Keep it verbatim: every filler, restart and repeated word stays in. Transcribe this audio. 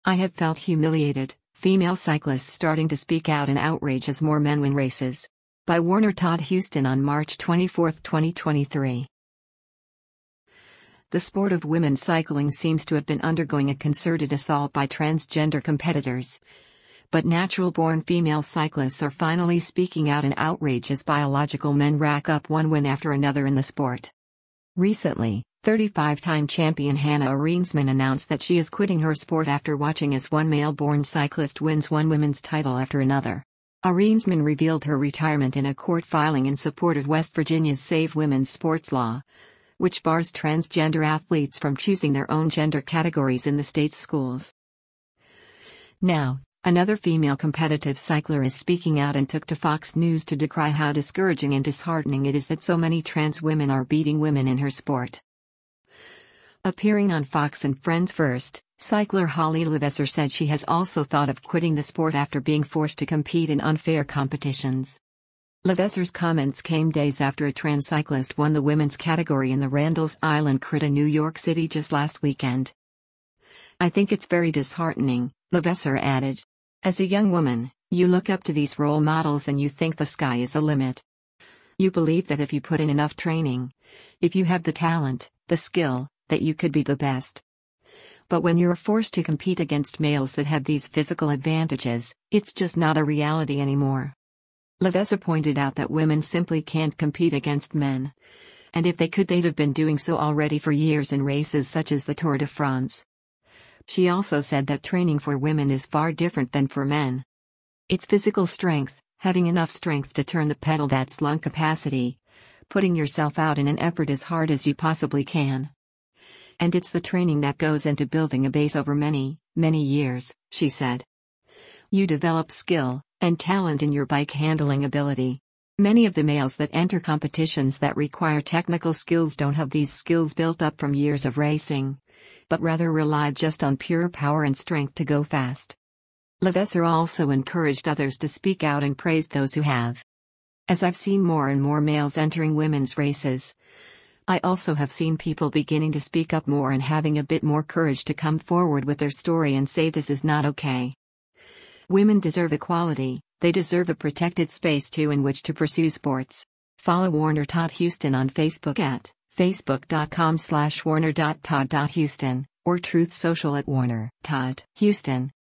I have felt humiliated. Female cyclists starting to speak out in outrage as more men win races. By Warner Todd Huston on March twenty-fourth, twenty twenty-three. The sport of women's cycling seems to have been undergoing a concerted assault by transgender competitors. But natural-born female cyclists are finally speaking out in outrage as biological men rack up one win after another in the sport. Recently, thirty-five-time champion Hannah Arensman announced that she is quitting her sport after watching as one male-born cyclist wins one women's title after another. Arensman revealed her retirement in a court filing in support of West Virginia's Save Women's Sports law, which bars transgender athletes from choosing their own gender categories in the state's schools. Now, another female competitive cycler is speaking out and took to Fox News to decry how discouraging and disheartening it is that so many trans women are beating women in her sport. Appearing on Fox and Friends First, cycler Holly Levasseur said she has also thought of quitting the sport after being forced to compete in unfair competitions. Levasseur's comments came days after a trans cyclist won the women's category in the Randall's Island Crit in New York City just last weekend. "I think it's very disheartening," Levasseur added. "As a young woman, you look up to these role models and you think the sky is the limit. You believe that if you put in enough training, if you have the talent, the skill, that you could be the best. But when you're forced to compete against males that have these physical advantages, it's just not a reality anymore." Levasseur pointed out that women simply can't compete against men. And if they could, they'd have been doing so already for years in races such as the Tour de France. She also said that training for women is far different than for men. It's physical strength, having enough strength to turn the pedal, that's lung capacity, putting yourself out in an effort as hard as you possibly can. And it's the training that goes into building a base over many, many years, she said. You develop skill and talent in your bike handling ability. Many of the males that enter competitions that require technical skills don't have these skills built up from years of racing, but rather rely just on pure power and strength to go fast. Levasseur also encouraged others to speak out and praised those who have. As I've seen more and more males entering women's races, I also have seen people beginning to speak up more and having a bit more courage to come forward with their story and say this is not okay. Women deserve equality, they deserve a protected space too in which to pursue sports. Follow Warner Todd Huston on Facebook at facebook.com slash warner.todd.huston or Truth Social at Warner Todd Huston.